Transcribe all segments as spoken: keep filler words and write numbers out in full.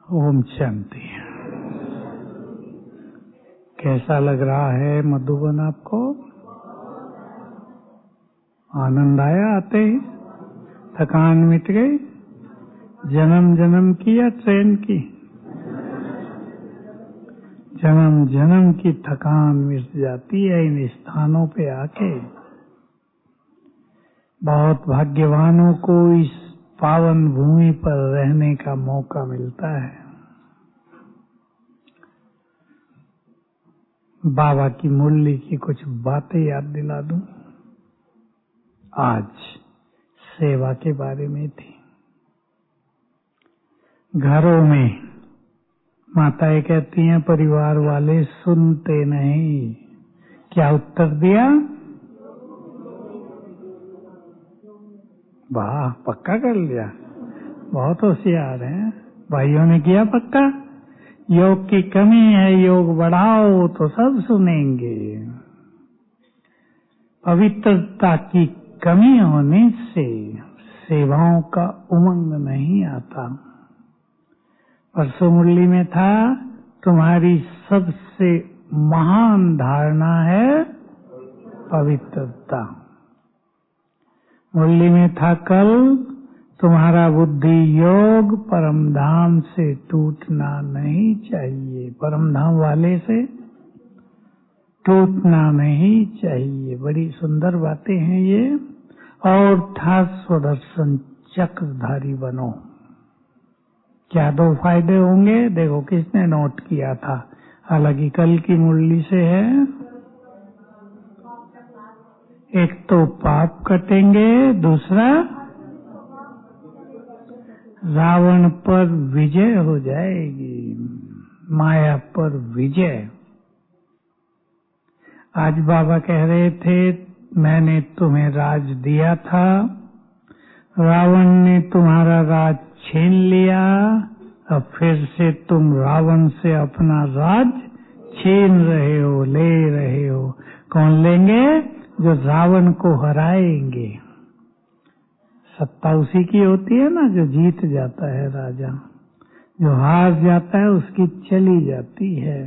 ओम शांति। कैसा लग रहा है मधुबन आपको? आनंद आया आते ही? थकान मिट गई? जन्म जन्म की या ट्रेन की? जन्म जन्म की थकान मिट जाती है इन स्थानों पे आके। बहुत भाग्यवानों को इस पावन भूमि पर रहने का मौका मिलता है। बाबा की मुरली की कुछ बातें याद दिला दूं। आज सेवा के बारे में थी। घरों में माताएं कहती हैं परिवार वाले सुनते नहीं। क्या उत्तर दिया? वाह, पक्का कर लिया। बहुत होशियार हैं भाइयों ने। किया पक्का? योग की कमी है, योग बढ़ाओ तो सब सुनेंगे। पवित्रता की कमी होने से सेवाओं का उमंग नहीं आता। परसों मुरली में था, तुम्हारी सबसे महान धारणा है पवित्रता। मुरली में था कल, तुम्हारा बुद्धि योग परम धाम से टूटना नहीं चाहिए। परम धाम वाले से टूटना नहीं चाहिए। बड़ी सुंदर बातें हैं ये। और था स्वदर्शन चक्रधारी बनो। क्या दो फायदे होंगे? देखो किसने नोट किया था, हालांकि कल की मुरली से है। एक तो पाप कटेंगे, दूसरा रावण पर विजय हो जाएगी, माया पर विजय। आज बाबा कह रहे थे, मैंने तुम्हें राज दिया था, रावण ने तुम्हारा राज छीन लिया, अब फिर से तुम रावण से अपना राज छीन रहे हो, ले रहे हो। कौन लेंगे? जो रावण को हराएंगे। सत्ता उसी की होती है ना जो जीत जाता है राजा। जो हार जाता है उसकी चली जाती है।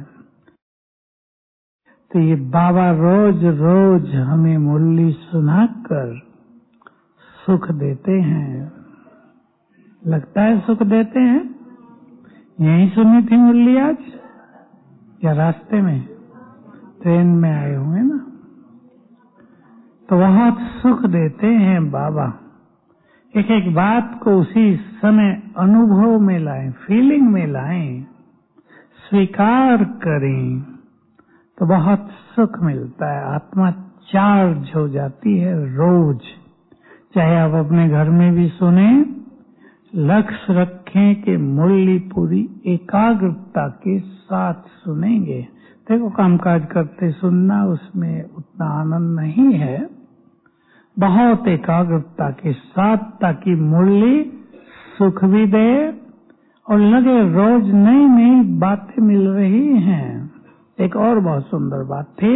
तो ये बाबा रोज रोज हमें मुरली सुनाकर सुख देते हैं। लगता है सुख देते हैं। यहीं सुनी थी मुरली आज या रास्ते में? ट्रेन में आए हुए ना, तो बहुत सुख देते हैं बाबा। एक एक बात को उसी समय अनुभव में लाएं, फीलिंग में लाएं, स्वीकार करें तो बहुत सुख मिलता है। आत्मा चार्ज हो जाती है रोज। चाहे आप अपने घर में भी सुने, लक्ष्य रखें कि मुरली पूरी एकाग्रता के साथ सुनेंगे। देखो कामकाज करते सुनना उसमें उतना आनंद नहीं है। बहुत एकाग्रता के साथ, ताकि मुरली सुख भी दे और लगे रोज नई नई बातें मिल रही हैं। एक और बहुत सुंदर बात थी,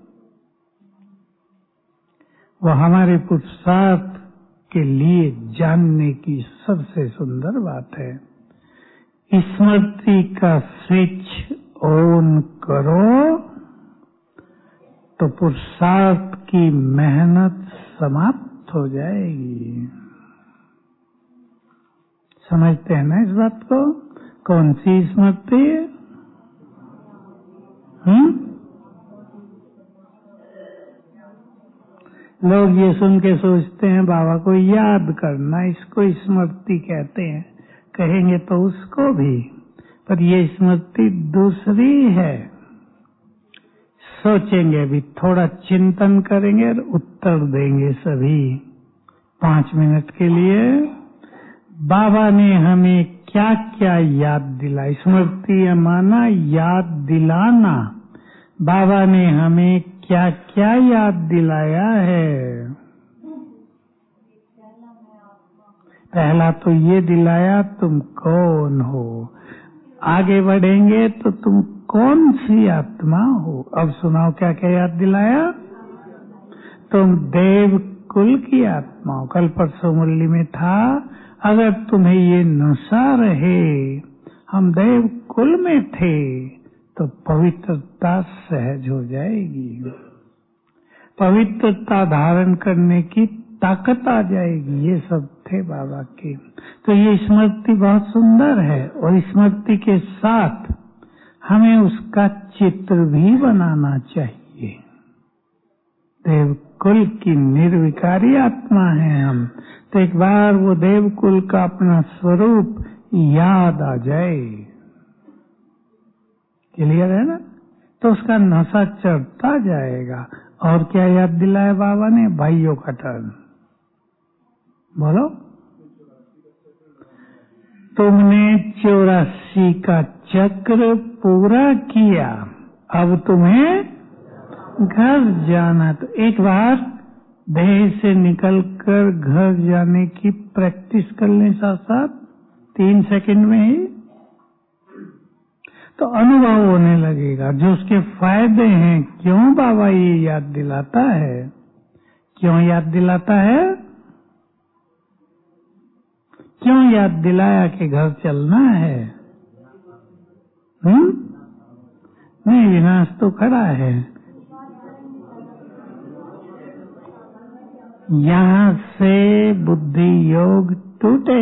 वो हमारे पुरुषार्थ के लिए जानने की सबसे सुंदर बात है। स्मृति का स्विच ऑन करो तो पुरुषार्थ की मेहनत समाप्त हो जाएगी। समझते हैं ना इस बात को? कौन सी स्मृति? हम्म लोग ये सुन के सोचते हैं बाबा को याद करना, इसको स्मृति कहते हैं। कहेंगे तो उसको भी, पर ये स्मृति दूसरी है। सोचेंगे भी, थोड़ा चिंतन करेंगे और उत्तर देंगे सभी। पांच मिनट के लिए बाबा ने हमें क्या क्या याद दिलाई। स्मृति माना याद दिलाना। बाबा ने हमें क्या क्या याद दिलाया है? पहला तो ये दिलाया तुम कौन हो। आगे बढ़ेंगे तो तुम कौन सी आत्मा हो। अब सुनाओ क्या क्या याद दिलाया? तुम देव कुल की आत्मा हो। कल परसों मुरली में था, अगर तुम्हें ये नशा रहे हम देव कुल में थे तो पवित्रता सहज हो जाएगी, पवित्रता धारण करने की ताकत आ जाएगी। ये सब थे बाबा के। तो ये स्मृति बहुत सुंदर है और स्मृति के साथ हमें उसका चित्र भी बनाना चाहिए। देवकुल की निर्विकारी आत्मा है हम, तो एक बार वो देवकुल का अपना स्वरूप याद आ जाए, क्लियर है ना, तो उसका नशा चढ़ता जाएगा। और क्या याद दिलाया बाबा ने? भाइयों का टर्न बोलो। तुमने चौरासी का चक्र पूरा किया, अब तुम्हें घर जाना। तो एक बार देह से निकलकर घर जाने की प्रैक्टिस कर लें साथ साथ, तीन सेकंड में ही, तो अनुभव होने लगेगा जो उसके फायदे हैं। क्यों बाबा ये याद दिलाता है? क्यों याद दिलाता है? क्यों याद दिलाया कि घर चलना है? हम्म नहीं, विनाश तो खड़ा है। यहाँ से बुद्धि योग टूटे,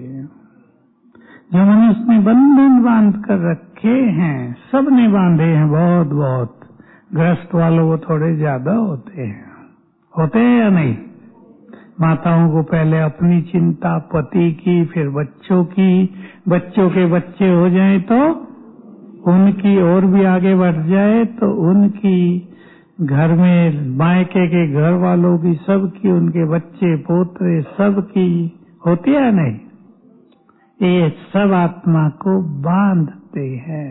जो मनुष्य ने बंधन बांध कर रखे हैं, सब ने बांधे हैं बहुत बहुत। गृहस्थ वालों को थोड़े ज्यादा होते हैं, होते हैं या नहीं? माताओं को पहले अपनी चिंता, पति की, फिर बच्चों की, बच्चों के बच्चे हो जाए तो उनकी, और भी आगे बढ़ जाए तो उनकी, घर में मायके के घर वालों की, सबकी, उनके बच्चे पोते सबकी होती है नहीं? ये सब आत्मा को बांधते हैं,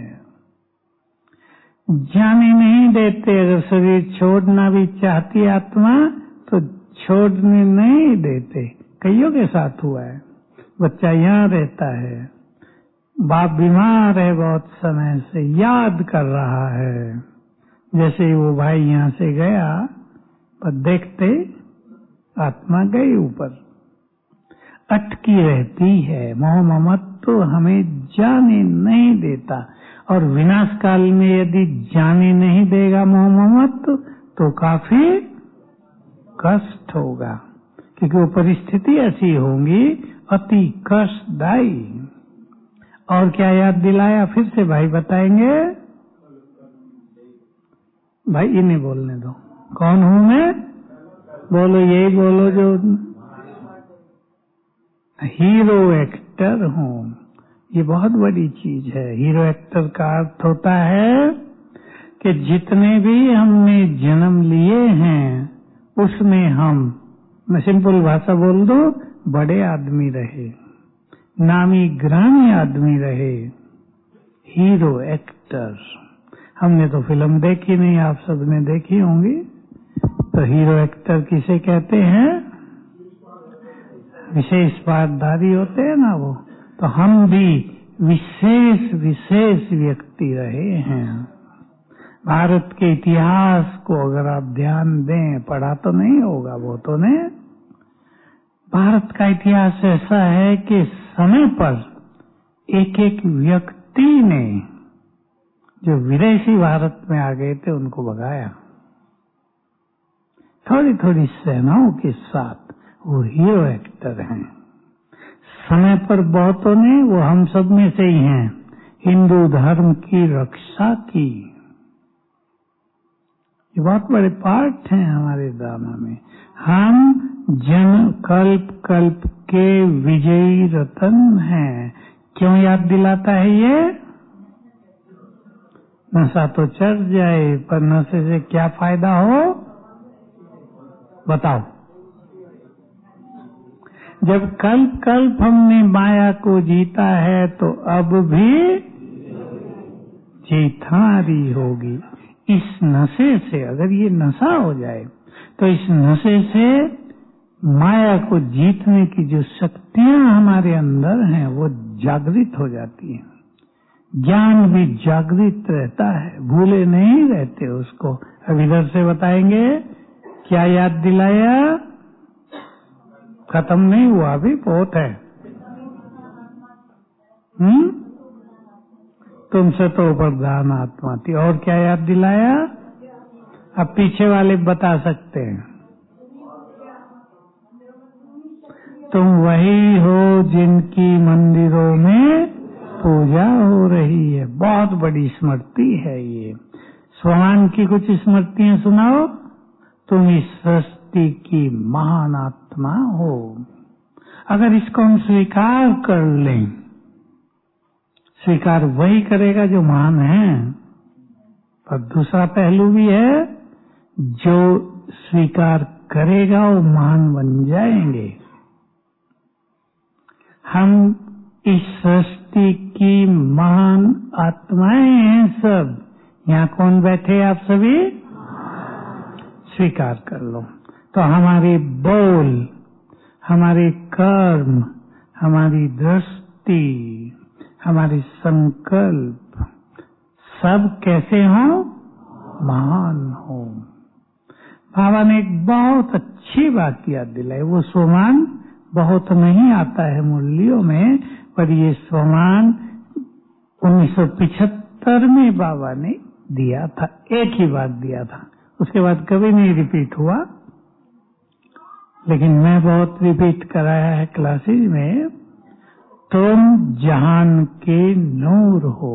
जाने नहीं देते। अगर शरीर छोड़ना भी चाहती आत्मा तो छोड़ने नहीं देते। कईयों के साथ हुआ है, बच्चा यहाँ रहता है, बाप बीमार है बहुत समय से, याद कर रहा है, जैसे ही वो भाई यहाँ से गया पर देखते आत्मा गई ऊपर, अटकी रहती है। मोह ममत्व तो हमें जाने नहीं देता, और विनाश काल में यदि जाने नहीं देगा मोह ममत्व तो काफी कष्ट होगा, क्योंकि वो परिस्थिति ऐसी होंगी अति कष्टदायी। और क्या याद दिलाया? फिर से भाई बताएंगे। भाई इन्हें बोलने दो, कौन हूँ मैं? बोलो, यही बोलो जो हीरो एक्टर हूँ। ये बहुत बड़ी चीज है। हीरो एक्टर का अर्थ होता है कि जितने भी हमने जन्म लिए हैं उसमें हम, मैं सिंपल भाषा बोल दो, बड़े आदमी रहे, नामी ग्रामी आदमी रहे, हीरो एक्टर। हमने तो फिल्म देखी नहीं, आप सबने देखी होंगी। तो हीरो एक्टर किसे कहते हैं? विशेष पाठधारी होते हैं ना वो। तो हम भी विशेष विशेष व्यक्ति रहे हैं। भारत के इतिहास को अगर आप ध्यान दें, पढ़ा तो नहीं होगा वो तो ने, भारत का इतिहास ऐसा है कि समय पर एक एक व्यक्ति ने, जो विदेशी भारत में आ गए थे, उनको भगाया थोड़ी थोड़ी सेनाओं के साथ। वो हीरो एक्टर हैं। समय पर बहुतों ने, वो हम सब में से ही हैं, हिंदू धर्म की रक्षा की। ये बहुत बड़े पार्ट हैं हमारे ड्रामा में। हम जन कल्प कल्प के विजयी रतन हैं। क्यों याद दिलाता है ये? नशा तो चढ़ जाए, पर नशे से क्या फायदा हो बताओ? जब कल्प कल्प हमने माया को जीता है तो अब भी जीत हमारी होगी। इस नशे से, अगर ये नशा हो जाए तो इस नशे से माया को जीतने की जो शक्तियां हमारे अंदर हैं वो जागृत हो जाती हैं। ज्ञान भी जागृत रहता है, भूले नहीं रहते उसको। अब इधर से बताएंगे, क्या याद दिलाया? खत्म नहीं हुआ, अभी बहुत है। हम्म तुमसे तो प्रधान आत्मा थी। और क्या याद दिलाया? अब पीछे वाले बता सकते हैं। तुम वही हो जिनकी मंदिरों में पूजा हो रही है। बहुत बड़ी स्मृति है ये। स्वमान की कुछ स्मृतियां सुनाओ। तुम इस सृष्टि की महान आत्मा हो। अगर इसको हम स्वीकार कर लें, स्वीकार वही करेगा जो महान है, पर दूसरा पहलू भी है, जो स्वीकार करेगा वो महान बन जाएंगे। हम इस सृष्टि की महान आत्माएं हैं सब। यहाँ कौन बैठे आप सभी? स्वीकार कर लो। तो हमारे बोल, हमारे कर्म, हमारी दृष्टि, हमारे संकल्प सब कैसे हो? महान हो। बाबा ने एक बहुत अच्छी बात याद दिलाई। वो स्वमान बहुत नहीं आता है मुरलियों में, पर ये स्वमान उन्नीस सौ पिछहत्तर में बाबा ने दिया था। एक ही बात दिया था, उसके बाद कभी नहीं रिपीट हुआ। लेकिन मैं बहुत रिपीट कराया है क्लासेज में। तुम जहान के नूर हो।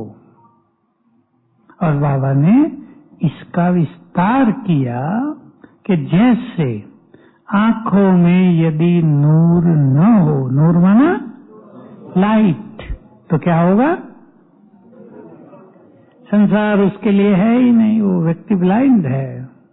और बाबा ने इसका विस्तार किया कि जैसे आंखों में यदि नूर न हो, नूर माना लाइट, तो क्या होगा? संसार उसके लिए है ही नहीं, वो व्यक्ति ब्लाइंड है।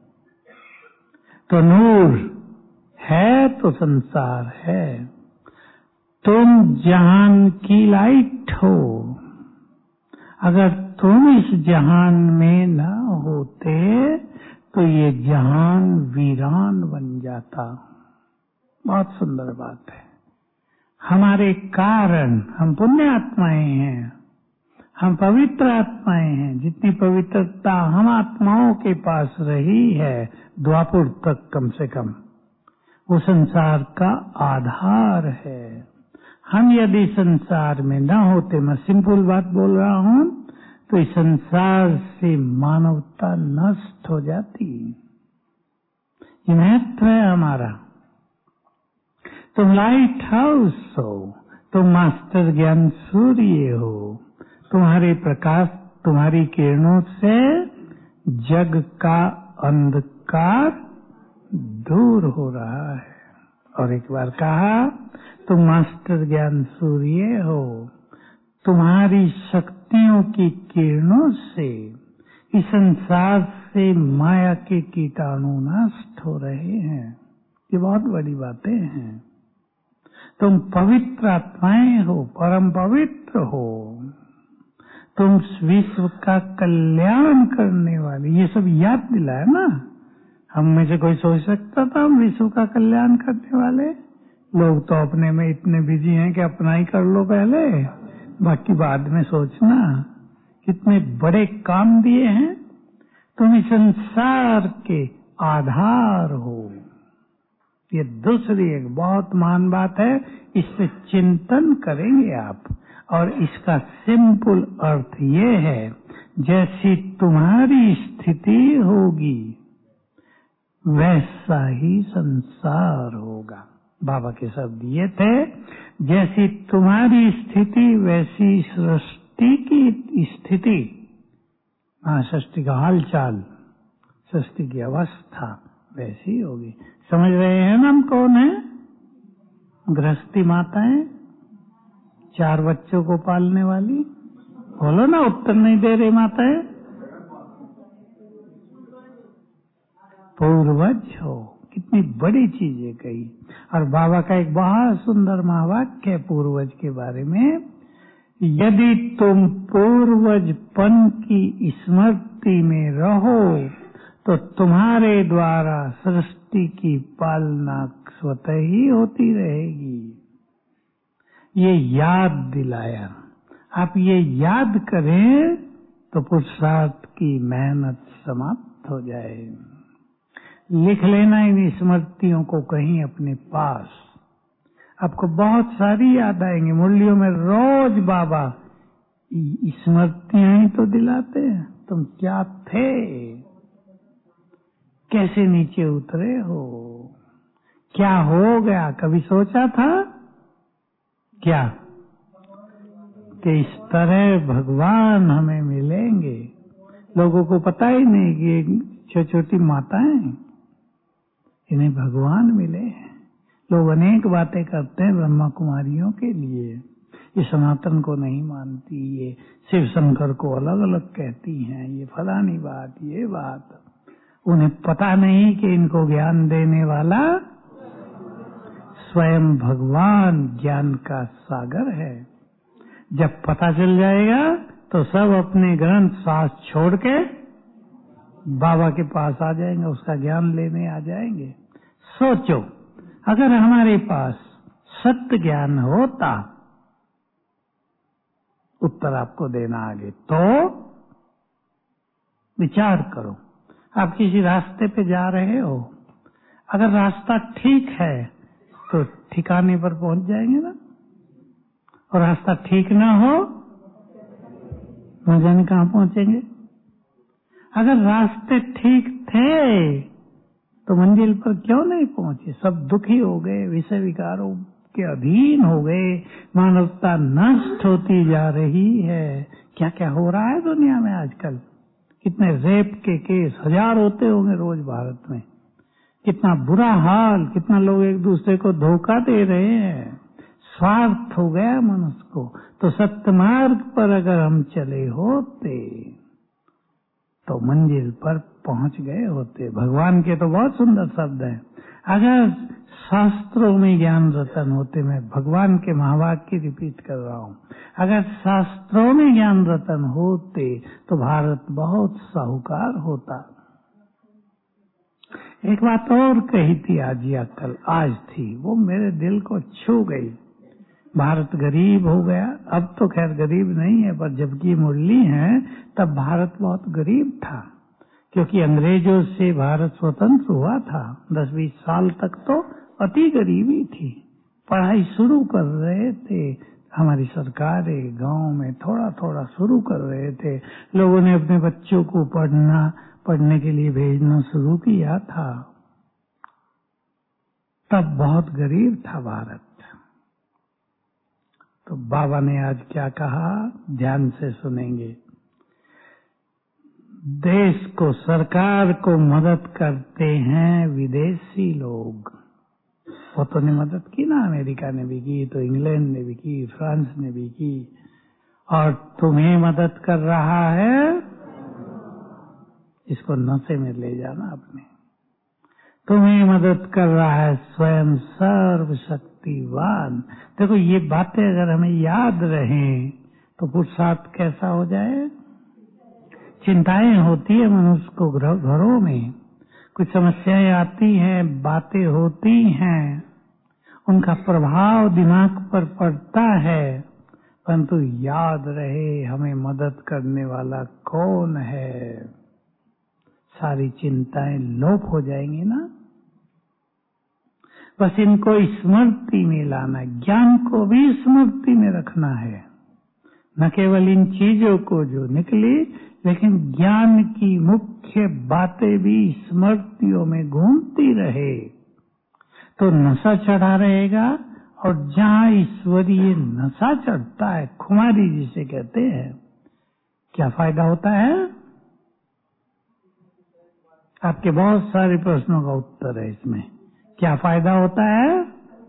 तो नूर है तो संसार है। तुम जहान की लाइट हो। अगर तुम इस जहान में न होते तो ये जहान वीरान बन जाता। बहुत सुंदर बात है। हमारे कारण हम पुण्य आत्माएं हैं, हम पवित्र आत्माएं हैं। जितनी पवित्रता हम आत्माओं के पास रही है द्वापुर तक, कम से कम वो संसार का आधार है। हम यदि संसार में न होते, मैं सिंपल बात बोल रहा हूं, तो इस संसार से मानवता नष्ट हो जाती। ये महत्व है हमारा। तुम लाइट हाउस हो, तुम मास्टर ज्ञान सूर्य हो। तुम्हारे प्रकाश, तुम्हारी किरणों से जग का अंधकार दूर हो रहा है। और एक बार कहा, तुम मास्टर ज्ञान सूर्य हो। तुम्हारी शक्तियों की किरणों से इस संसार से माया के कीटाणु नष्ट हो रहे हैं। ये बहुत बड़ी बातें हैं। तुम पवित्र आत्माएं हो, परम पवित्र हो। तुम विश्व का कल्याण करने वाले, ये सब याद दिलाया ना। हम में से कोई सोच सकता था हम विश्व का कल्याण करने वाले? लोग तो अपने में इतने बिजी हैं कि अपना ही कर लो पहले, बाकी बाद में सोचना। कितने बड़े काम दिए हैं। तुम इस संसार के आधार हो। ये दूसरी एक बहुत महान बात है। इस पे चिंतन करेंगे आप। और इसका सिंपल अर्थ ये है, जैसी तुम्हारी स्थिति होगी वैसा ही संसार होगा। बाबा के शब्द ये थे, जैसी तुम्हारी स्थिति वैसी सृष्टि की स्थिति। हाँ, सृष्टि का हालचाल, सृष्टि की अवस्था वैसी होगी। समझ रहे हैं ना हम कौन है? गृहस्थी माताएं, चार बच्चों को पालने वाली। बोलो ना, उत्तर नहीं दे रहे माताएं। पूर्वज हो। कितनी बड़ी चीजें कही। और बाबा का एक बहुत सुंदर महावाक्य है पूर्वज के बारे में। यदि तुम पूर्वजपन की स्मृति में रहो तो तुम्हारे द्वारा सृष्टि की पालना स्वतः ही होती रहेगी। ये याद दिलाया। आप ये याद करें तो पुरुषार्थ की मेहनत समाप्त हो जाए। लिख लेना इन स्मृतियों को कहीं अपने पास। आपको बहुत सारी याद आएंगी। मुरलियों में रोज बाबा स्मृतियां ही तो दिलाते हैं। तुम क्या थे, कैसे नीचे उतरे हो, क्या हो गया, कभी सोचा था क्या कि इस तरह भगवान हमें मिलेंगे? लोगों को पता ही नहीं कि छोटी छोटी माताएं इन्हें भगवान मिले हैं। लोग अनेक बातें करते हैं ब्रह्मा कुमारियों के लिए, ये सनातन को नहीं मानती, ये शिव शंकर को अलग अलग कहती हैं, ये फलानी बात ये बात। उन्हें पता नहीं कि इनको ज्ञान देने वाला स्वयं भगवान ज्ञान का सागर है। जब पता चल जाएगा तो सब अपने ग्रंथ शास्त्र छोड़ के बाबा के पास आ जाएंगे, उसका ज्ञान लेने आ जाएंगे। सोचो, अगर हमारे पास सत्य ज्ञान होता, उत्तर आपको देना आगे, तो विचार करो। आप किसी रास्ते पे जा रहे हो, अगर रास्ता ठीक है तो ठिकाने पर पहुंच जाएंगे ना, और रास्ता ठीक ना हो न जाने कहां पहुंचेंगे। अगर रास्ते ठीक थे तो मंजिल पर क्यों नहीं पहुंचे? सब दुखी हो गए, विषय विकारों के अधीन हो गए, मानवता नष्ट होती जा रही है। क्या क्या हो रहा है दुनिया में आजकल, कितने रेप के केस हजार होते होंगे रोज भारत में, कितना बुरा हाल, कितना लोग एक दूसरे को धोखा दे रहे हैं, स्वार्थ हो गया मनुष्य को। तो सत्य मार्ग पर अगर हम चले होते तो मंजिल पर पहुंच गए होते। भगवान के तो बहुत सुंदर शब्द हैं। अगर शास्त्रों में ज्ञान रतन होते, मैं भगवान के महावाक्य रिपीट कर रहा हूँ, अगर शास्त्रों में ज्ञान रतन होते तो भारत बहुत साहूकार होता। एक बात और कही थी आज या कल, आज थी, वो मेरे दिल को छू गई। भारत गरीब हो गया, अब तो खैर गरीब नहीं है, पर जबकि मुरली है तब भारत बहुत गरीब था, क्योंकि अंग्रेजों से भारत स्वतंत्र हुआ था। दस बीस साल तक तो अति गरीबी थी। पढ़ाई शुरू कर रहे थे, हमारी सरकारें गांव में थोड़ा थोड़ा शुरू कर रहे थे, लोगों ने अपने बच्चों को पढ़ना पढ़ने के लिए भेजना शुरू किया था। तब बहुत गरीब था भारत। तो बाबा ने आज क्या कहा, ध्यान से सुनेंगे। देश को, सरकार को मदद करते हैं विदेशी लोग। वो तो ने मदद की ना, अमेरिका ने भी की, तो इंग्लैंड ने भी की, फ्रांस ने भी की, और तुम्हें मदद कर रहा है। इसको नशे में ले जाना अपने। तुम्हें मदद कर रहा है स्वयं सर्वशक्तिवान। देखो, ये बातें अगर हमें याद रहें तो पुरुषार्थ कैसा हो जाए। चिंताएं होती है मनुष्य को, घरों में कुछ समस्याएं आती हैं, बातें होती हैं, उनका प्रभाव दिमाग पर पड़ता है, परंतु याद रहे हमें मदद करने वाला कौन है। सारी चिंताएं लोप हो जाएंगी ना। बस इनको स्मृति में लाना, ज्ञान को भी स्मृति में रखना है, न केवल इन चीजों को जो निकली, लेकिन ज्ञान की मुख्य बातें भी स्मृतियों में घूमती रहे तो नशा चढ़ा रहेगा। और जहाँ ईश्वरीय नशा चढ़ता है, खुमारी जिसे कहते हैं, क्या फायदा होता है? आपके बहुत सारे प्रश्नों का उत्तर है इसमें। क्या फायदा होता है?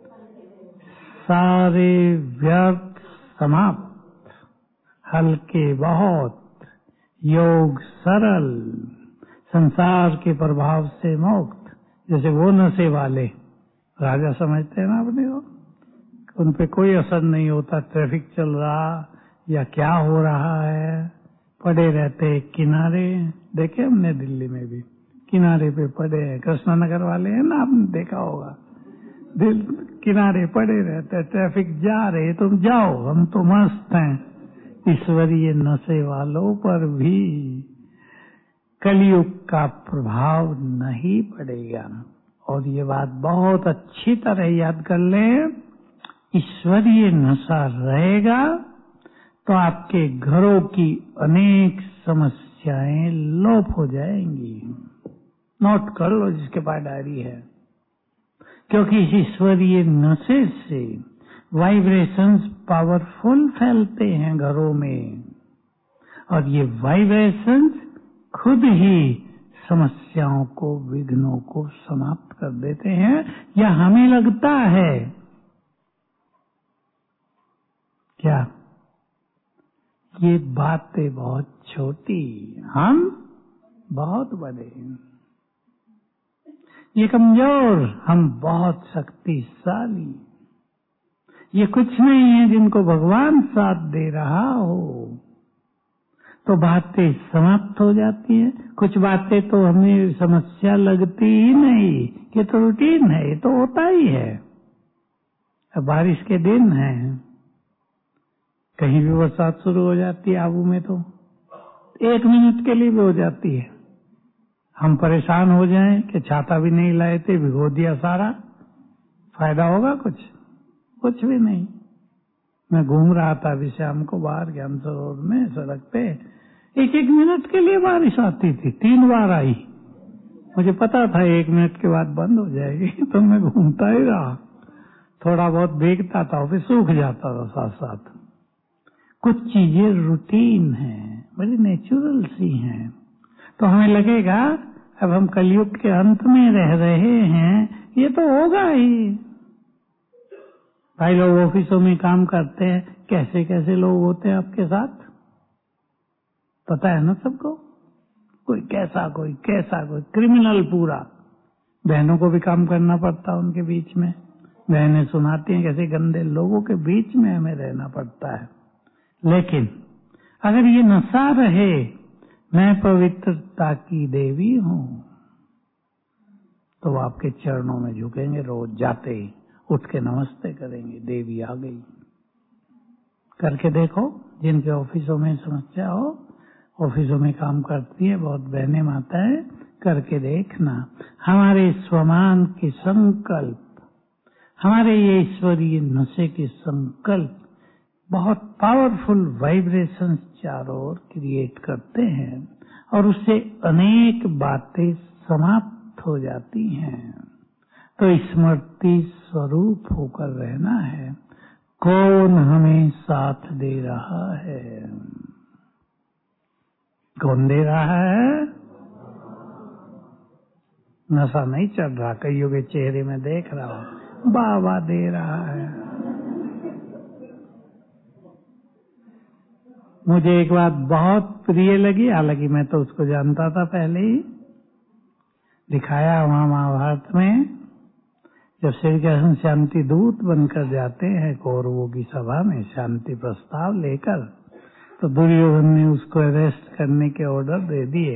सारे व्यर्थ समाप्त, हल्के बहुत, योग सरल, संसार के प्रभाव से मुक्त। जैसे वो नशे वाले राजा समझते हैं ना अपने को, उन पे कोई असर नहीं होता, ट्रैफिक चल रहा या क्या हो रहा है, पड़े रहते किनारे। देखे हमने दिल्ली में भी किनारे पे पड़े हैं, कृष्णा नगर वाले हैं ना, आपने देखा होगा, दिल किनारे पड़े रहते, ट्रैफिक जा रहे, तुम जाओ, हम तो मस्त हैं। ईश्वरीय नशे वालों पर भी कलयुग का प्रभाव नहीं पड़ेगा। और ये बात बहुत अच्छी तरह याद कर लें, ईश्वरीय नशा रहेगा तो आपके घरों की अनेक समस्याएं लोप हो जाएंगी। नोट कर लो जिसके पास डायरी है, क्योंकि इस ईश्वरीय नशे से वाइब्रेशंस पावरफुल फैलते हैं घरों में, और ये वाइब्रेशंस खुद ही समस्याओं को, विघ्नों को समाप्त कर देते हैं। या हमें लगता है क्या ये बातें बहुत छोटी, हम बहुत बड़े, ये कमजोर, हम बहुत शक्तिशाली, ये कुछ नहीं है जिनको भगवान साथ दे रहा हो। तो बातें समाप्त हो जाती हैं। कुछ बातें तो हमें समस्या लगती ही नहीं, कि तो रूटीन है, ये तो होता ही है। अब बारिश के दिन है, कहीं भी बरसात शुरू हो जाती है, आबू में तो एक मिनट के लिए भी हो जाती है। हम परेशान हो जाएं कि छाता भी नहीं लाए थे, भिगो दिया सारा, फायदा होगा कुछ? कुछ भी नहीं। मैं घूम रहा था अभी शाम को बाहर ज्ञान सरोवर में, सड़क पे एक एक मिनट के लिए बारिश आती थी, तीन बार आई। मुझे पता था एक मिनट के बाद बंद हो जाएगी, तो मैं घूमता ही रहा, थोड़ा बहुत देखता था, फिर सूख जाता था साथ साथ। कुछ चीजें रूटीन हैं, बड़ी नेचुरल सी हैं। तो हमें लगेगा अब हम कलयुग के अंत में रह रहे हैं, ये तो होगा ही। भाई लोग ऑफिसों में काम करते हैं, कैसे कैसे लोग होते हैं आपके साथ, पता है ना सबको। कोई कैसा, कोई कैसा, कोई क्रिमिनल पूरा। बहनों को भी काम करना पड़ता है उनके बीच में। बहनें सुनाती हैं कैसे गंदे लोगों के बीच में हमें रहना पड़ता है। लेकिन अगर ये नशा रहे, मैं पवित्रता की देवी हूँ, तो वो आपके चरणों में झुकेंगे, रोज जाते ही उठ के नमस्ते करेंगे, देवी आ गई। करके देखो, जिनके ऑफिसों में समस्या हो, ऑफिसों में काम करती है बहुत बहनें माताएं, करके देखना। हमारे स्वमान के संकल्प, हमारे ये ईश्वरीय नशे के संकल्प बहुत पावरफुल वाइब्रेशंस चारों ओर क्रिएट करते हैं, और उससे अनेक बातें समाप्त हो जाती हैं। तो स्मृति स्वरूप होकर रहना है। कौन हमें साथ दे रहा है? कौन दे रहा है? नशा नहीं चढ़ रहा, कईयों के चेहरे में देख रहा हूं, बाबा दे रहा है। मुझे एक बात बहुत प्रिय लगी, हालांकि मैं तो उसको जानता था पहले ही, दिखाया वहां महाभारत में, जब श्री कृष्ण शांति दूत बनकर जाते हैं कौरवों की सभा में शांति प्रस्ताव लेकर, तो दुर्योधन ने उसको अरेस्ट करने के ऑर्डर दे दिए।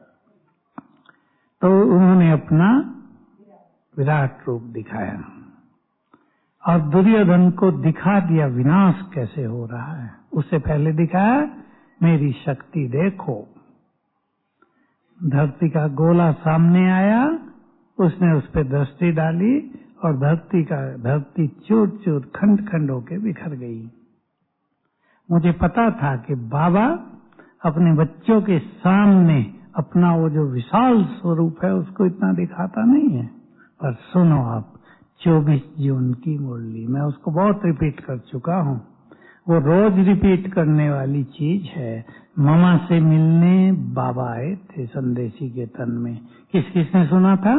तो उन्होंने अपना विराट रूप दिखाया और दुर्योधन को दिखा दिया विनाश कैसे हो रहा है। उससे पहले दिखाया मेरी शक्ति देखो। धरती का गोला सामने आया, उसने उस पर दृष्टि डाली और धरती का धरती चूर चूर खंड खंड होके बिखर गई। मुझे पता था कि बाबा अपने बच्चों के सामने अपना वो जो विशाल स्वरूप है उसको इतना दिखाता नहीं है। पर सुनो आप, चौबीस जून की मुरली, मैं उसको बहुत रिपीट कर चुका हूँ, वो रोज रिपीट करने वाली चीज है। मामा से मिलने बाबा आए थे संदेशी के तन में। किस किसने सुना था?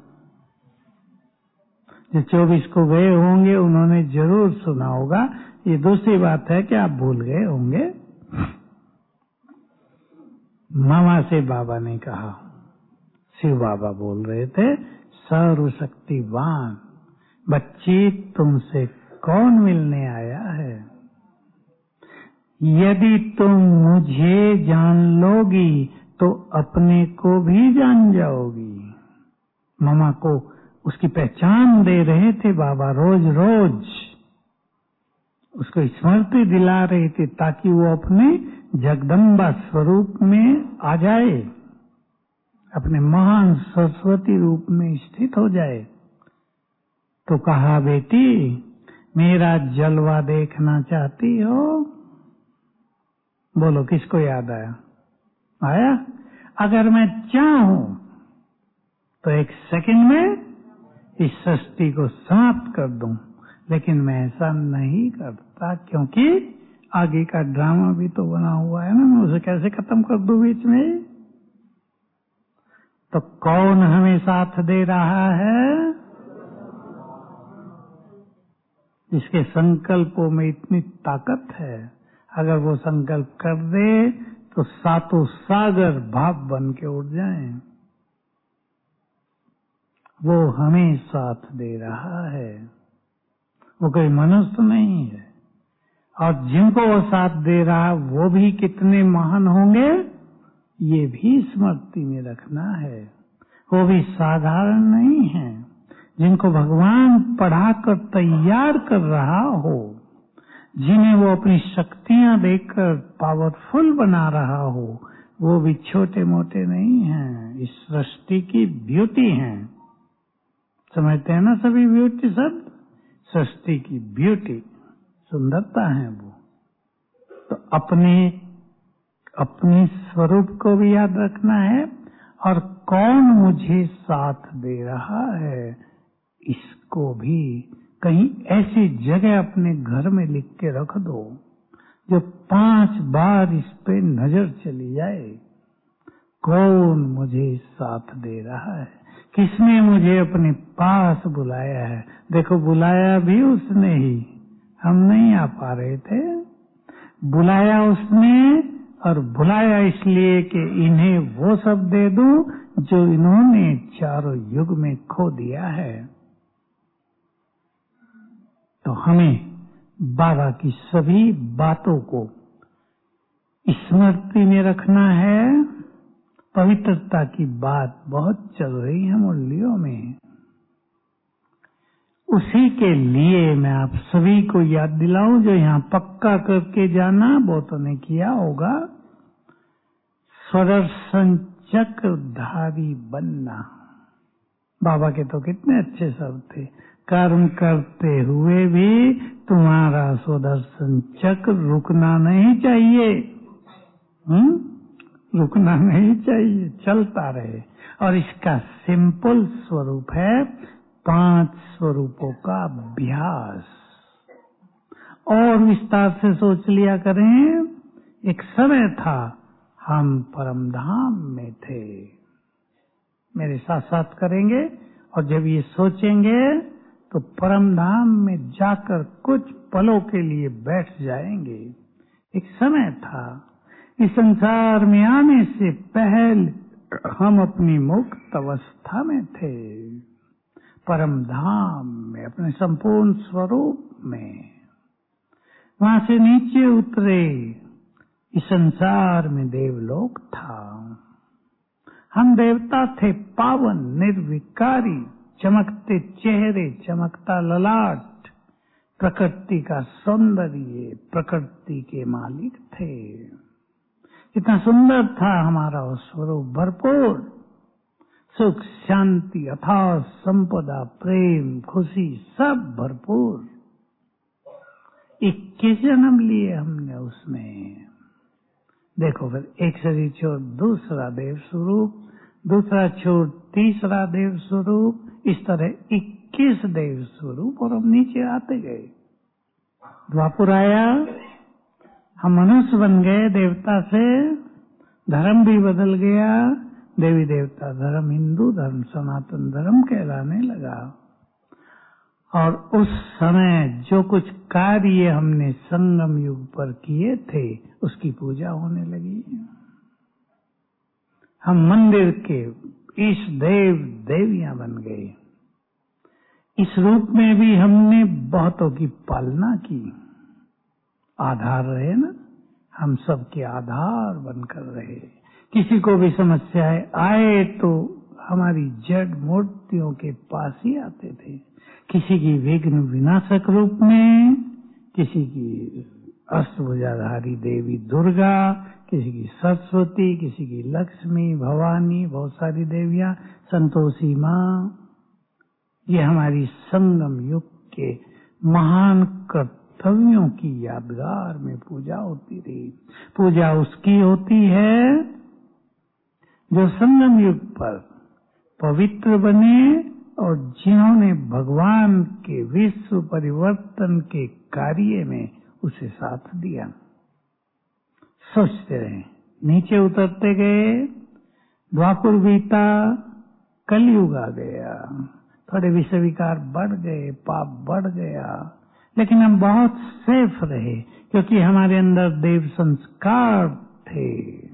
जो चौबीस को गए होंगे उन्होंने जरूर सुना होगा। ये दूसरी बात है कि आप भूल गए होंगे। मामा से बाबा ने कहा, शिव बाबा बोल रहे थे, सर्वशक्तिवान बच्ची तुमसे कौन मिलने आया है? यदि तुम मुझे जान लोगी तो अपने को भी जान जाओगी। मामा को उसकी पहचान दे रहे थे बाबा, रोज रोज उसको स्मृति दिला रहे थे ताकि वो अपने जगदम्बा स्वरूप में आ जाए, अपने महान सरस्वती रूप में स्थित हो जाए। तो कहा, बेटी मेरा जलवा देखना चाहती हो? बोलो किसको याद आया? आया? अगर मैं चाहूं तो एक सेकंड में इस सृष्टि को समाप्त कर दूं, लेकिन मैं ऐसा नहीं करता, क्योंकि आगे का ड्रामा भी तो बना हुआ है ना। मैं उसे कैसे खत्म कर दूं बीच में? तो कौन हमें साथ दे रहा है? जिसके संकल्पों में इतनी ताकत है, अगर वो संकल्प कर दे तो सातों सागर भाप बन के उड़ जाएं। वो हमें साथ दे रहा है, वो कोई मनुष्य नहीं है। और जिनको वो साथ दे रहा है वो भी कितने महान होंगे, ये भी स्मृति में रखना है। वो भी साधारण नहीं है। जिनको भगवान पढ़ाकर तैयार कर रहा हो, जिन्हें वो अपनी शक्तियां देकर पावरफुल बना रहा हो, वो भी छोटे मोटे नहीं हैं। इस सृष्टि की ब्यूटी हैं। समझते हैं ना सभी ब्यूटी शब्द? सृष्टि की ब्यूटी, सुंदरता है वो। तो अपने अपने स्वरूप को भी याद रखना है, और कौन मुझे साथ दे रहा है इसको भी कहीं ऐसी जगह अपने घर में लिख के रख दो जो पांच बार इस पे नजर चली जाए। कौन मुझे साथ दे रहा है, किसने मुझे अपने पास बुलाया है। देखो बुलाया भी उसने ही, हम नहीं आ पा रहे थे। बुलाया उसने, और बुलाया इसलिए कि इन्हें वो सब दे दूं जो इन्होंने चारों युग में खो दिया है। तो हमें बाबा की सभी बातों को स्मृति में रखना है। पवित्रता की बात बहुत चल रही है मुरलियों में, उसी के लिए मैं आप सभी को याद दिलाऊं, जो यहाँ पक्का करके जाना वो तो नहीं किया होगा। स्वदर्शन चक्रधारी बनना, बाबा के तो कितने अच्छे शब्द थे। कर्म करते हुए भी तुम्हारा स्वदर्शन चक्र रुकना नहीं चाहिए। हम्म रुकना नहीं चाहिए, चलता रहे। और इसका सिंपल स्वरूप है पांच स्वरूपों का अभ्यास। और विस्तार से सोच लिया करें। एक समय था हम परम धाम में थे। मेरे साथ साथ करेंगे, और जब ये सोचेंगे तो परम धाम में जाकर कुछ पलों के लिए बैठ जाएंगे। एक समय था, इस संसार में आने से पहले हम अपनी मुक्त अवस्था में थे, परम धाम में, अपने संपूर्ण स्वरूप में। वहां से नीचे उतरे, इस संसार में देवलोक था। हम देवता थे, पावन, निर्विकारी, चमकते चेहरे, चमकता ललाट, प्रकृति का सौंदर्य, प्रकृति के मालिक थे। कितना सुंदर था हमारा वो स्वरूप, भरपूर सुख, शांति, अथाह संपदा, प्रेम, खुशी, सब भरपूर। इक्कीस जन्म लिए हमने उसमें। देखो फिर एक शरीर छोड़ दूसरा देव स्वरूप, दूसरा छोड़ तीसरा देव स्वरूप, इस तरह इक्कीस देव स्वरूप, और हम नीचे आते गए। द्वापर आया, हम मनुष्य बन गए, देवता से धर्म भी बदल गया। देवी देवता धर्म हिंदू धर्म, सनातन धर्म कहलाने लगा। और उस समय जो कुछ कार्य हमने संगम युग पर किए थे, उसकी पूजा होने लगी। हम मंदिर के इष्ट देव देवियां बन गए। इस रूप में भी हमने बहुतों की पालना की। आधार रहे ना, हम सबके आधार बनकर रहे। किसी को भी समस्याएं आए तो हमारी जड़ मूर्तियों के पास ही आते थे। किसी की विघ्न विनाशक रूप में, किसी की अष्टभुजाधारी देवी दुर्गा, किसी की सरस्वती, किसी की लक्ष्मी, भवानी, बहुत सारी देवियां, संतोषी माँ। ये हमारी संगम युग के महान कर्ता स्थवियों की यादगार में पूजा होती रही। पूजा उसकी होती है जो संगम युग पर पवित्र बने और जिन्होंने भगवान के विश्व परिवर्तन के कार्य में उसे साथ दिया। सोचते रहे, नीचे उतरते गए, द्वापर बीता, कलयुग आ गया, थोड़े विषय विकार बढ़ गए, पाप बढ़ गया, लेकिन हम बहुत सेफ रहे क्योंकि हमारे अंदर देव संस्कार थे।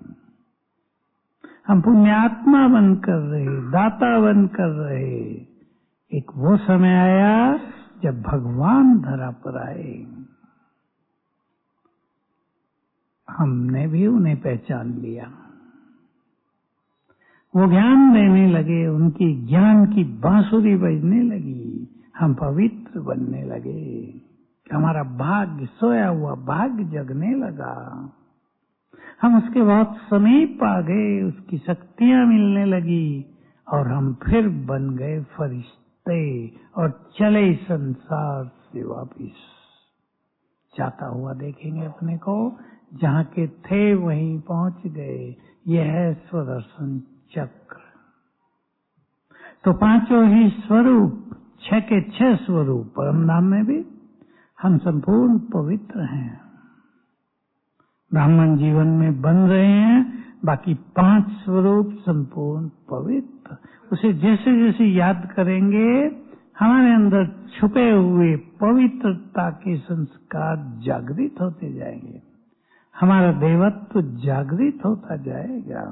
हम पुण्यात्मा बनकर रहे, दाता बनकर रहे। एक वो समय आया जब भगवान धरा पर आए, हमने भी उन्हें पहचान लिया। वो ज्ञान देने लगे, उनकी ज्ञान की बांसुरी बजने लगी, हम पवित्र बनने लगे, हमारा भाग्य, सोया हुआ भाग्य जगने लगा। हम उसके बहुत समीप आ गए, उसकी शक्तियां मिलने लगी और हम फिर बन गए फरिश्ते और चले संसार से वापिस। जाता हुआ देखेंगे अपने को, जहाँ के थे वहीं पहुंच गए। यह है स्वदर्शन चक्र। तो पांचों ही स्वरूप, छह के छह स्वरूप परम धाम में भी हम संपूर्ण पवित्र हैं। ब्राह्मण जीवन में बन रहे हैं, बाकी पांच स्वरूप संपूर्ण पवित्र। उसे जैसे जैसे याद करेंगे, हमारे अंदर छुपे हुए पवित्रता के संस्कार जागृत होते जाएंगे, हमारा देवत्व जागृत होता जाएगा।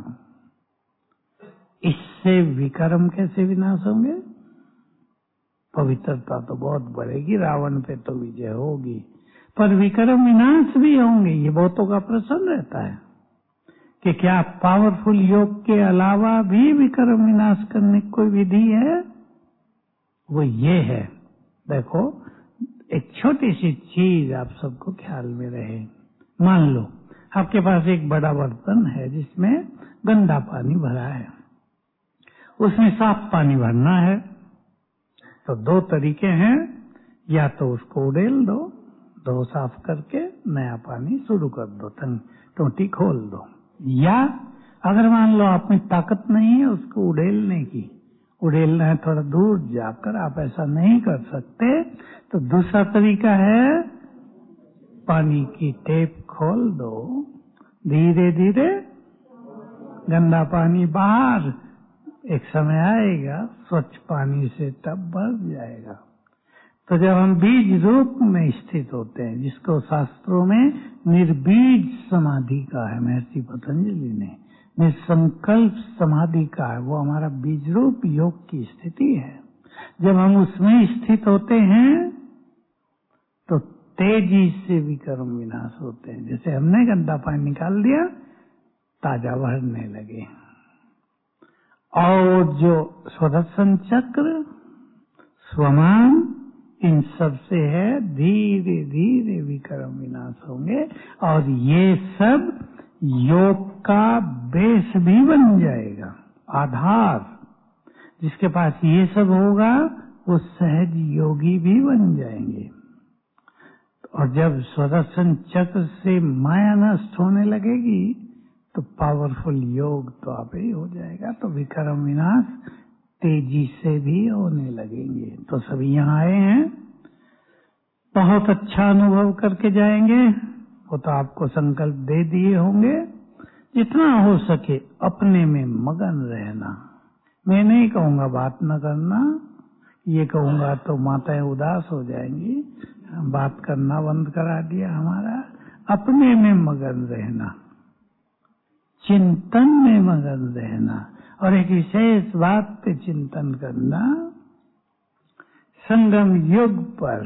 इससे विकर्म कैसे विनाश होंगे? पवित्रता तो बहुत बढ़ेगी, रावण पे तो विजय होगी, पर विकर्म विनाश भी होंगे। ये बहुतों का प्रश्न रहता है कि क्या पावरफुल योग के अलावा भी विकर्म विनाश करने की कोई विधि है? वो ये है, देखो एक छोटी सी चीज आप सबको ख्याल में रहे। मान लो आपके पास एक बड़ा बर्तन है जिसमें गंदा पानी भरा है, उसमें साफ पानी भरना है। तो दो तरीके हैं, या तो उसको उड़ेल दो, दो साफ करके नया पानी शुरू कर दो, टोटी खोल दो, या अगर मान लो आप में ताकत नहीं है उसको उड़ेलने की, उड़ेलना है थोड़ा दूर जाकर, आप ऐसा नहीं कर सकते, तो दूसरा तरीका है पानी की टेप खोल दो, धीरे धीरे गंदा पानी बाहर, एक समय आएगा स्वच्छ पानी से तब भर जाएगा। तो जब हम बीज रूप में स्थित होते हैं, जिसको शास्त्रों में निर्बीज समाधि का है, महर्षि पतंजलि ने निसंकल्प समाधि का है, वो हमारा बीज रूप योग की स्थिति है। जब हम उसमें स्थित होते हैं तो तेजी से विकर्म विनाश होते हैं। जैसे हमने गंदा पानी निकाल दिया, ताजा भरने लगे। और जो स्वदर्शन चक्र, स्वमान, इन सब से है धीरे धीरे विकर्म विनाश होंगे, और ये सब योग का बेस भी बन जाएगा, आधार। जिसके पास ये सब होगा वो सहज योगी भी बन जाएंगे। और जब स्वदर्शन चक्र से माया नष्ट होने लगेगी तो पावरफुल योग तो आप ही हो जाएगा। तो विकर्म विनाश तेजी से भी होने लगेंगे। तो सभी यहाँ आए हैं, बहुत अच्छा अनुभव करके जाएंगे। वो तो आपको संकल्प दे दिए होंगे, जितना हो सके अपने में मगन रहना। मैं नहीं कहूँगा बात न करना, ये कहूँगा तो माताएं उदास हो जाएंगी, बात करना बंद करा दिया हमारा। अपने में मगन रहना, चिंतन में मगन रहना, और एक विशेष बात पे चिंतन करना, संगम युग पर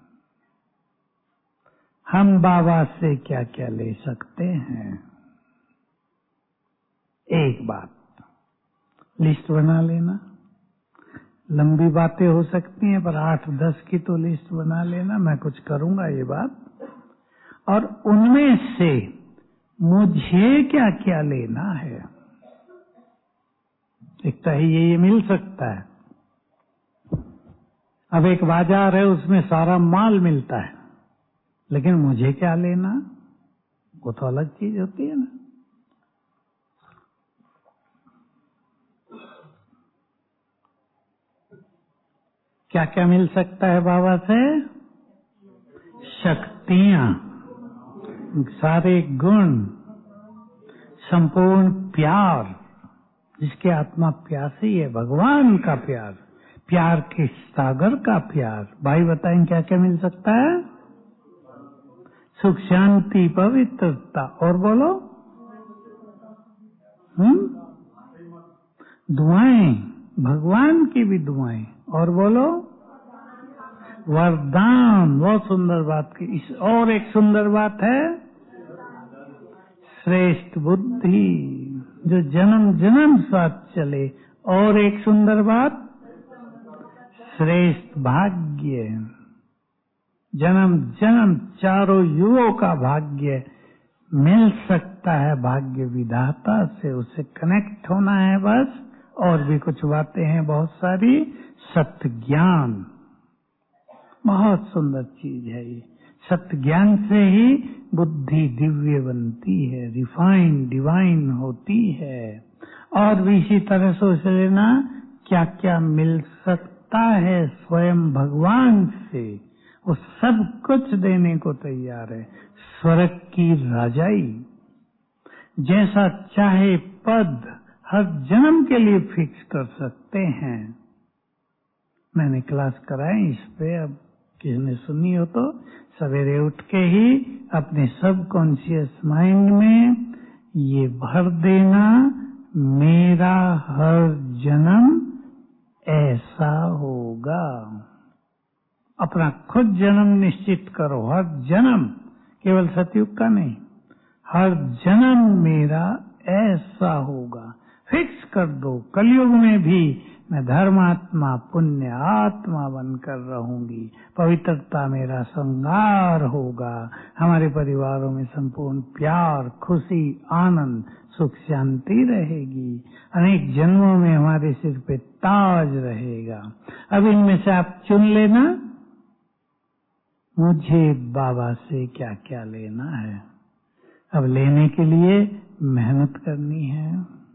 हम बाबा से क्या क्या ले सकते हैं। एक बात लिस्ट बना लेना, लंबी बातें हो सकती हैं पर आठ दस की तो लिस्ट बना लेना। मैं कुछ करूंगा ये बात, और उनमें से मुझे क्या क्या लेना है। एक तो ये ये मिल सकता है। अब एक बाजार है, उसमें सारा माल मिलता है, लेकिन मुझे क्या लेना, वो तो अलग चीज होती है ना। क्या क्या मिल सकता है बाबा से? शक्तियां, सारे गुण, संपूर्ण प्यार, जिसकी आत्मा प्यासी है, भगवान का प्यार, प्यार के सागर का प्यार। भाई बताएं क्या क्या मिल सकता है? सुख, शांति, पवित्रता, और बोलो हम्म दुआएं, भगवान की भी दुआएं, और बोलो वरदान। बहुत सुंदर बात की। इस और एक सुंदर बात है, श्रेष्ठ बुद्धि जो जन्म जन्म साथ चले। और एक सुंदर बात, श्रेष्ठ भाग्य, जन्म जन्म चारों युगों का भाग्य मिल सकता है भाग्य विधाता से। उससे कनेक्ट होना है बस। और भी कुछ बातें हैं बहुत सारी। सत्य ज्ञान बहुत सुंदर चीज है ये। सत्य ज्ञान से ही बुद्धि दिव्य बनती है, रिफाइन डिवाइन होती है। और भी इसी तरह सोच लेना क्या क्या मिल सकता है स्वयं भगवान से। वो सब कुछ देने को तैयार है। स्वर्ग की राजाई, जैसा चाहे पद हर जन्म के लिए फिक्स कर सकते हैं। मैंने क्लास कराई इस पे, अब किसी ने सुनी हो तो सवेरे उठ के ही अपने सब कॉन्शियस माइंड में ये भर देना, मेरा हर जन्म ऐसा होगा। अपना खुद जन्म निश्चित करो, हर जन्म, केवल सतयुग का नहीं, हर जन्म मेरा ऐसा होगा। फिक्स कर दो, कलयुग में भी मैं धर्मात्मा पुण्य आत्मा बनकर रहूंगी, पवित्रता मेरा श्रृंगार होगा, हमारे परिवारों में संपूर्ण प्यार, खुशी, आनंद, सुख, शांति रहेगी, अनेक जन्मों में हमारे सिर पे ताज रहेगा। अब इनमें से आप चुन लेना मुझे बाबा से क्या क्या लेना है। अब लेने के लिए मेहनत करनी है।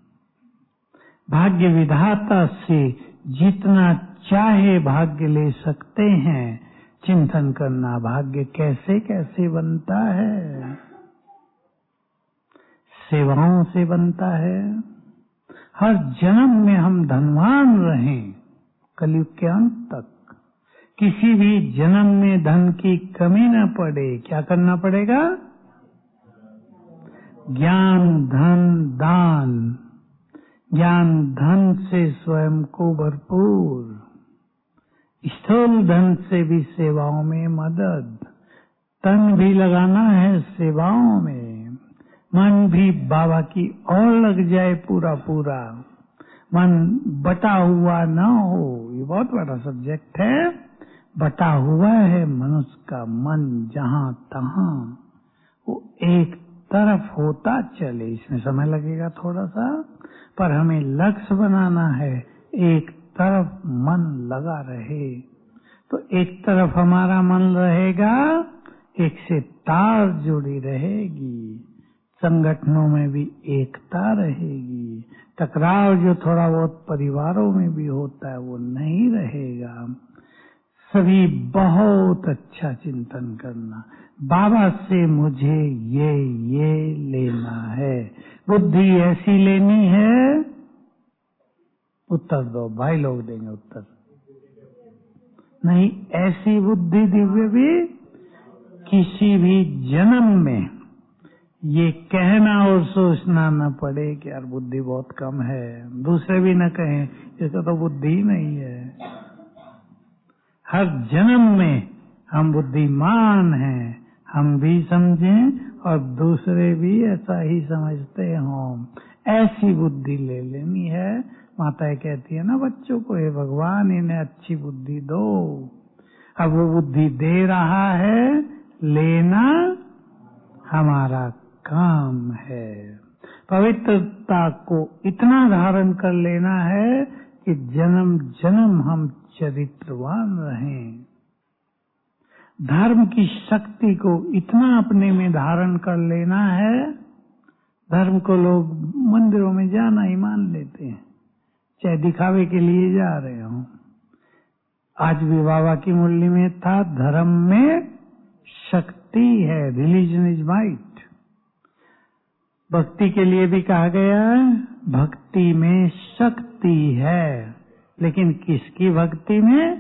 भाग्य विधाता से जितना चाहे भाग्य ले सकते हैं। चिंतन करना भाग्य कैसे कैसे बनता है। सेवाओं से बनता है। हर जन्म में हम धनवान रहें, कलयुग के अंत तक किसी भी जन्म में धन की कमी न पड़े। क्या करना पड़ेगा? ज्ञान धन दान, ज्ञान धन से स्वयं को भरपूर, स्थूल धन से भी सेवाओं में मदद, तन भी लगाना है सेवाओं में, मन भी बाबा की ओर लग जाए पूरा पूरा, मन बटा हुआ न हो। ये बहुत बड़ा सब्जेक्ट है। बटा हुआ है मनुष्य का मन, जहाँ तहाँ वो एक तरफ होता चले। इसमें समय लगेगा थोड़ा सा, पर हमें लक्ष्य बनाना है एक तरफ मन लगा रहे। तो एक तरफ हमारा मन रहेगा, एक से तार जुड़ी रहेगी, संगठनों में भी एकता रहेगी, टकराव जो थोड़ा बहुत परिवारों में भी होता है वो नहीं रहेगा। सभी बहुत अच्छा चिंतन करना, बाबा से मुझे ये ये लेना है। बुद्धि ऐसी लेनी है, उत्तर दो, भाई लोग देंगे उत्तर। नहीं, ऐसी बुद्धि दिव्य भी किसी भी जन्म में ये कहना और सोचना न पड़े कि यार बुद्धि बहुत कम है, दूसरे भी न कहें इसका तो बुद्धि नहीं है। हर जन्म में हम बुद्धिमान हैं, हम भी समझें और दूसरे भी ऐसा ही समझते हों। ऐसी बुद्धि ले लेनी है। माता कहती है ना बच्चों को, हे भगवान इन्हें अच्छी बुद्धि दो। अब वो बुद्धि दे रहा है, लेना हमारा काम है। पवित्रता को इतना धारण कर लेना है कि जन्म जन्म हम चरित्रवान रहें। धर्म की शक्ति को इतना अपने में धारण कर लेना है, धर्म को लोग मंदिरों में जाना ही मान लेते हैं, चाहे दिखावे के लिए जा रहे हो। आज भी बाबा की मुरली में था, धर्म में शक्ति है, रिलीजन इज माइट। भक्ति के लिए भी कहा गया है, भक्ति में शक्ति है, लेकिन किसकी भक्ति में?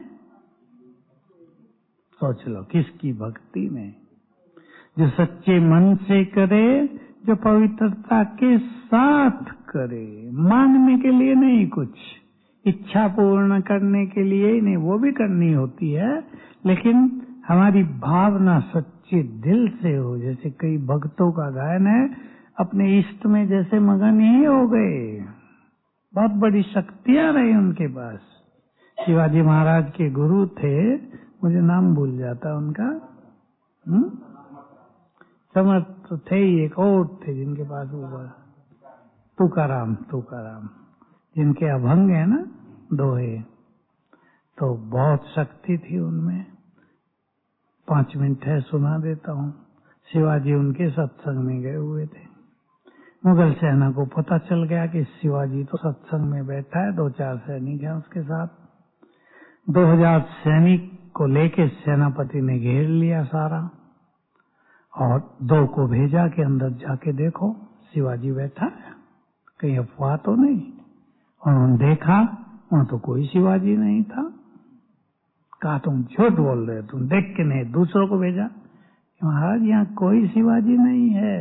सोच लो, किसकी भक्ति में? जो सच्चे मन से करे, जो पवित्रता के साथ करे, मांगने के लिए नहीं, कुछ इच्छा पूर्ण करने के लिए ही नहीं, वो भी करनी होती है, लेकिन हमारी भावना सच्चे दिल से हो। जैसे कई भक्तों का गायन है, अपने इष्ट में जैसे मगन ही हो गए, बहुत बड़ी शक्तियां रही उनके पास। शिवाजी महाराज के गुरु थे, मुझे नाम भूल जाता उनका, हम्म समर्थ तो थे ही, एक और थे जिनके पास वो तुकाराम, तुकाराम जिनके अभंग है ना दोहे, तो बहुत शक्ति थी उनमें। पांच मिनट है, सुना देता हूँ। शिवाजी उनके सत्संग में गए हुए थे। मुगल सेना को पता चल गया कि शिवाजी तो सत्संग में बैठा है, दो चार सैनिक हैं उसके साथ। दो हजार सैनिक को लेके सेनापति ने घेर लिया सारा, और दो को भेजा कि अंदर जाके देखो शिवाजी बैठा है, कहीं अफवाह तो नहीं। उन्होंने देखा, वहां तो कोई शिवाजी नहीं था। कहा तुम झूठ बोल रहे हो, तुम देख के नहीं। दूसरों को भेजा, महाराज यहाँ कोई शिवाजी नहीं है।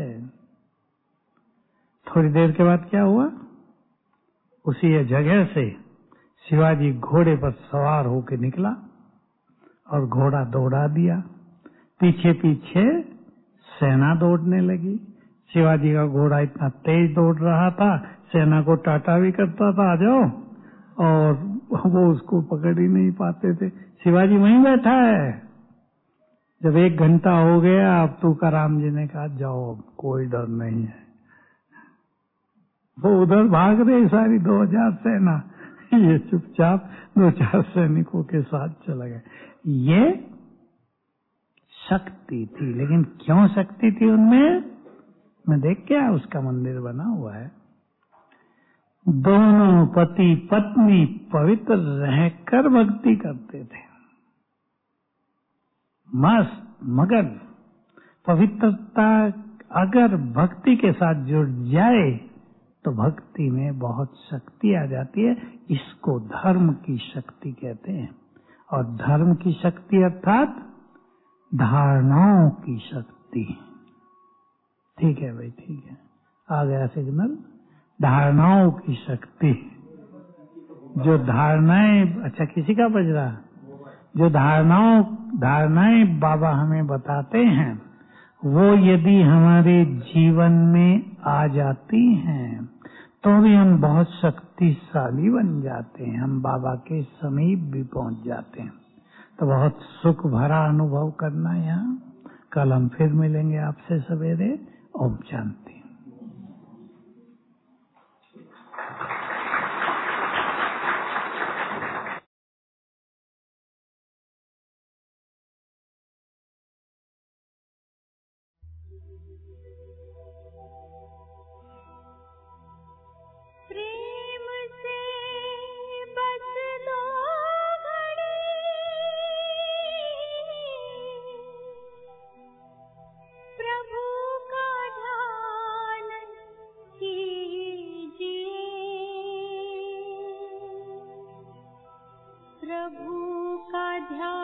थोड़ी देर के बाद क्या हुआ, उसी जगह से शिवाजी घोड़े पर सवार होकर निकला और घोड़ा दौड़ा दिया। पीछे पीछे सेना दौड़ने लगी। शिवाजी का घोड़ा इतना तेज दौड़ रहा था, सेना को टाटा भी करता था आ जाओ, और वो उसको पकड़ ही नहीं पाते थे। शिवाजी वहीं बैठा है। जब एक घंटा हो गया, अब तुकाराम जी ने कहा जाओ, अब कोई डर नहीं है। वो उधर भाग रहे सारी दो हजार सेना, ये चुपचाप दो चार सैनिकों के साथ चला गया। ये शक्ति थी, लेकिन क्यों शक्ति थी उनमें? मैं देख के आया, उसका मंदिर बना हुआ है। दोनों पति पत्नी पवित्र रहकर भक्ति करते थे, मस्त मगन। पवित्रता अगर भक्ति के साथ जुड़ जाए तो भक्ति में बहुत शक्ति आ जाती है। इसको धर्म की शक्ति कहते हैं। और धर्म की शक्ति अर्थात धारणाओं की शक्ति। ठीक है भाई, ठीक है, आ गया सिग्नल। धारणाओं की शक्ति, जो धारणाएं, अच्छा किसी का बज रहा, जो धारणाओं धारणाएं बाबा हमें बताते हैं, वो यदि हमारे जीवन में आ जाती हैं तो भी हम बहुत शक्तिशाली बन जाते हैं, हम बाबा के समीप भी पहुंच जाते हैं। तो बहुत सुख भरा अनुभव करना यहाँ। कल हम फिर मिलेंगे आपसे सवेरे। ओम शांति। प्रभु का ध्यान